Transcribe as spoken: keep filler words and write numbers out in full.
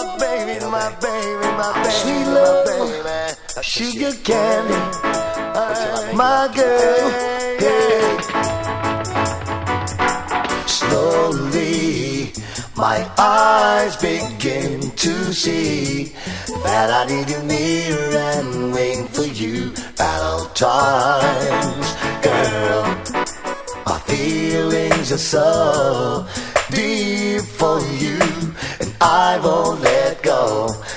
my baby, my baby, my baby, sweet love, my baby, sugar candy, my girl. Hey. Slowly, my eyes begin to see that I need you near and wait for you at all times, girl. My feelings are so deep for you, and I won't let go